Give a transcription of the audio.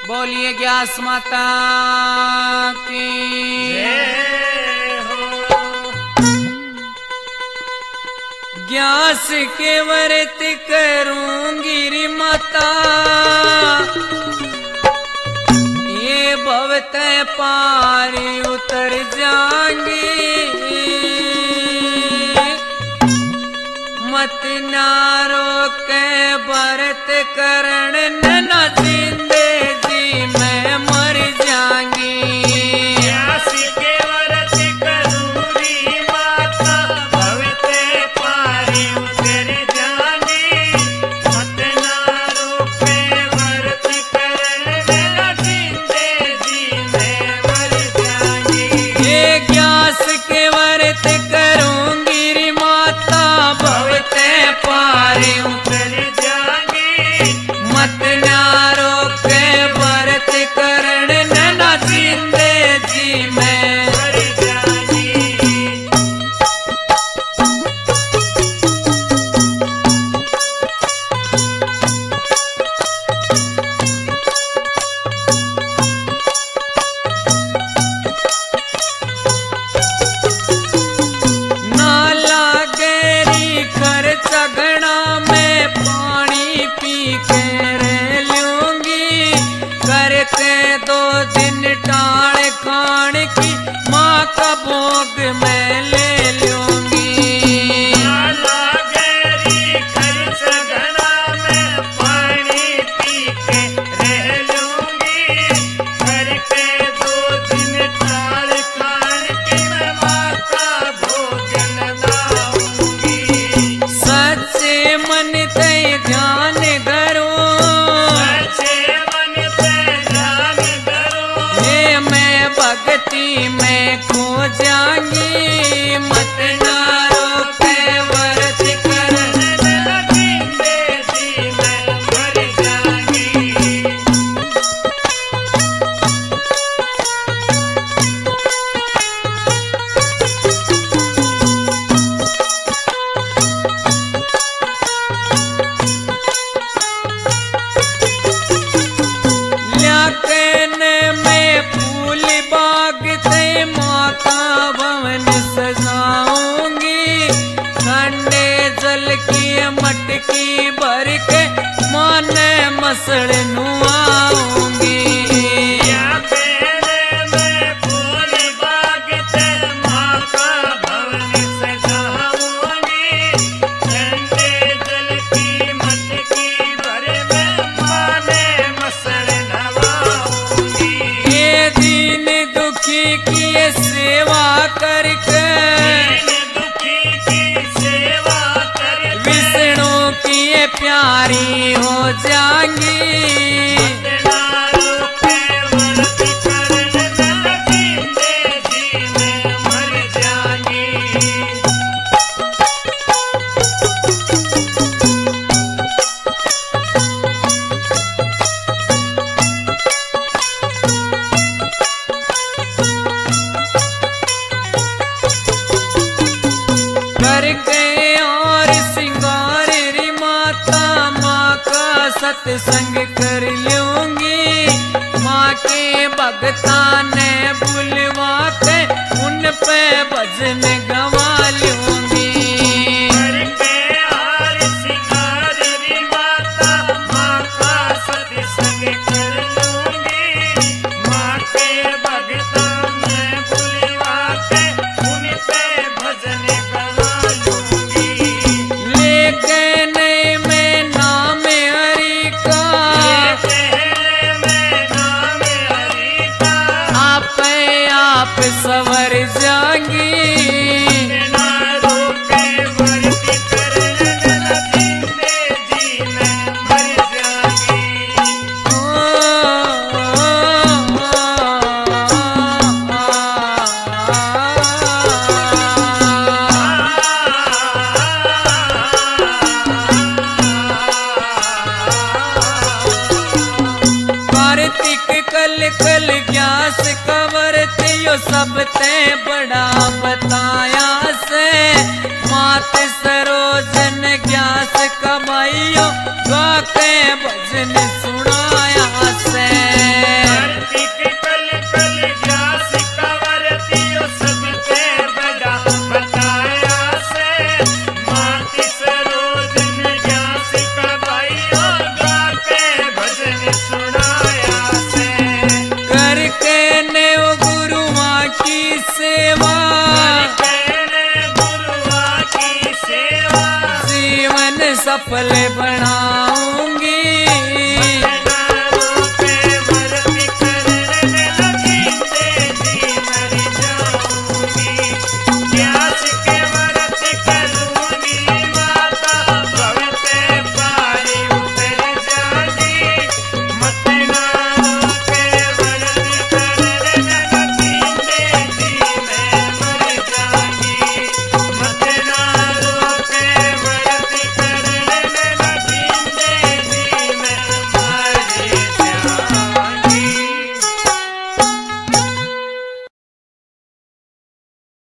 बोलिए ग्यास माता की जय हो। ग्यास के व्रत करूंगी री माता, ये भवत पार उतर जाएंगी। मत ना रोके व्रत करण न जिंदे जी मैं मर जाएंगी। ग्यास के व्रत करूंगी माता, भवत पारी उतर जाएंगी। मत ना रोके व्रत करण न जिंदे जी मैं मर जाएंगी। ये ग्यास के व्रत करूंगी री माता, भवत पार उतर जाएंगी। मत ना रोके व्रत करण न जिंदे जी मैं। मर जाएंगी। नाला गहरी खर्च घड़ा में पानी पी के रह लूंगी। करके 2 दिन टाण खान की माँ का भोग मैं ले लूंगी। नाला गहरी खर्च घड़ा में पानी पी के रह लूंगी। करके 2 दिन टाल खान के मैं माँ का भोजन लाऊंगी। सच्चे मन से ध्यान धरो, सच्चे मन से ध्यान धरो। ये मैं भक्ति में खो जाऊंगी। मत ना रोके व्रत करण न जिंदे जी मैं मर जाऊंगी। कहने में फूल बाग से माँ का भवन सजाऊंगी। ठंडे जल की मटकी भर के माने मसड़ नुआऊंगी। या पहले मैं फूल बाग से माँ का भवन सजाऊंगी। ठंडे जल की मटकी भर में माँ ने मसड़ नवाऊंगी। ये दीन दुखी की ये सेवा करके दीन दुखी की सेवा कर विष्णु की ये प्यारी हो जाएंगी। ना रोके व्रत करण न जिंदे जी मैं मर जाऊंगी। करके और सिंगार री माता माँ का सत्संग कर लूंगी। माँ के भगता ने बुलवा के उन पे भजन गवा लूंगी। करके हार सिंगार री माता, माँ का सत्संग कर लूंगी। माँ के भगता में बुलवा के उन पे भजन गवा लूंगी। लेके नहीं मैं नाम हरि का, पहले मैं नाम हरि का आप सवर जाएंगी। ना रोके व्रत करण न जिंदे जी मैं मर जाऊंगी। कार्तिक कल कल ग्यास कवरत यो सबते बड़ा बताया से। मात सरोजन ग्यास कमाइयो गा के भजन सुनाया से। फल